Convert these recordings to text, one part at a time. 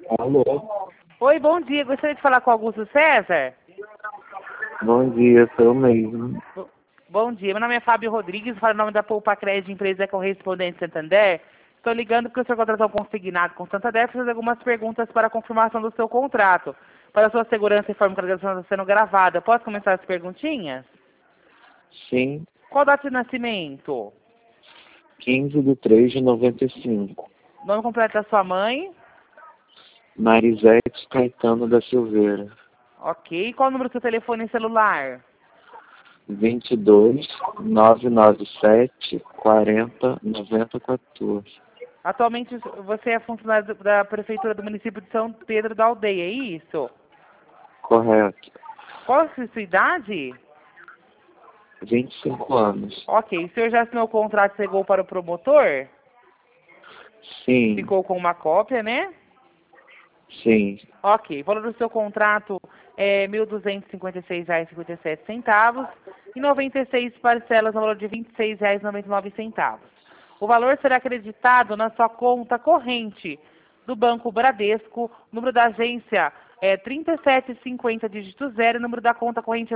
Alô? Oi, bom dia. Gostaria de falar com Augusto César? Bom dia, sou eu mesmo. Bom dia. Meu nome é Fábio Rodrigues, falo em nome da Poupa Crédito, empresa correspondente Santander. Estou ligando porque o senhor contratou um consignado com Santander para fazer algumas perguntas para a confirmação do seu contrato. Para a sua segurança e forma que a gravação está sendo gravada. Posso começar as perguntinhas? Sim, Qual a data de nascimento? 15/3/95. Nome completo da sua mãe? Marisete Caetano da Silveira. Ok. Qual o número do seu telefone celular? 22-997-40-9014. Atualmente você é funcionário da Prefeitura do município de São Pedro da Aldeia, é isso? Correto. Qual a sua idade? 25 anos. Ok. O senhor já assinou o contrato e chegou para o promotor? Sim, Ficou com uma cópia, né? sim. Ok. O valor do seu contrato é R$ 1.256,57 e 96 parcelas no valor de R$ 26,99. O valor será acreditado na sua conta corrente do Banco Bradesco. O número da agência é 3750 dígito 0, o número da conta corrente é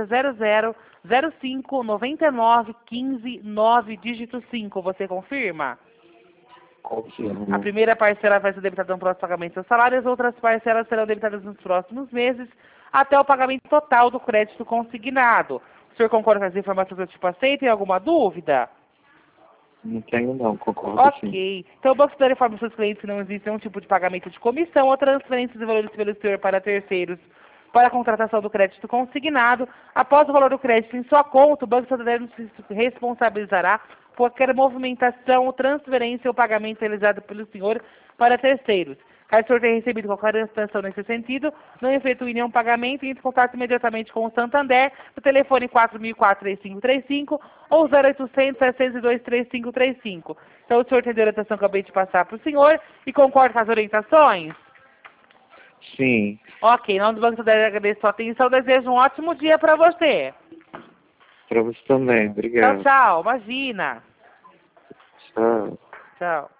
00059915 dígito 5. Você confirma? Confirmo. A primeira parcela vai ser debitada no próximo pagamento do seu salário, as outras parcelas serão debitadas nos próximos meses, até o pagamento total do crédito consignado. O senhor concorda com as informações que eu te passei? Tem alguma dúvida? Não tenho não, concordo sim. Ok. Então, o Banco Central informa aos seus clientes que não existe nenhum tipo de pagamento de comissão ou transferência de valores pelo exterior para terceiros para a contratação do crédito consignado. Após o valor do crédito em sua conta, o Banco Santander não se responsabilizará por qualquer movimentação, ou transferência ou pagamento realizado pelo senhor para terceiros. Caso o senhor tenha recebido qualquer extensão nesse sentido, não efetue nenhum pagamento e entre em contato imediatamente com o Santander no telefone 4004-3535 ou 0800-702-3535. Então, o senhor entendeu a orientação que eu acabei de passar para o senhor e concorda com as orientações? Sim. Ok, em nome do Banco Santander, agradeço a sua atenção. Desejo um ótimo dia para você. Para você também, Tchau, obrigado. tchau. Imagina. Tchau. Tchau.